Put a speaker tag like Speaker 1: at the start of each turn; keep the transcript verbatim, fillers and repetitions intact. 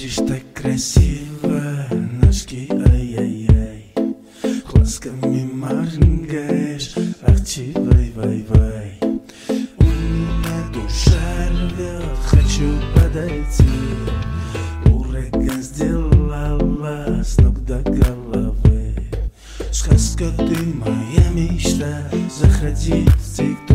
Speaker 1: Выглядишь так красиво, ножки ай-яй-яй, глазками моргаешь, ахти вай-вай-вай. У меня душа рвет, хочу подойти. Ураган сделала с ног до головы. Сказка, ты моя мечта, заходи в тик-ток.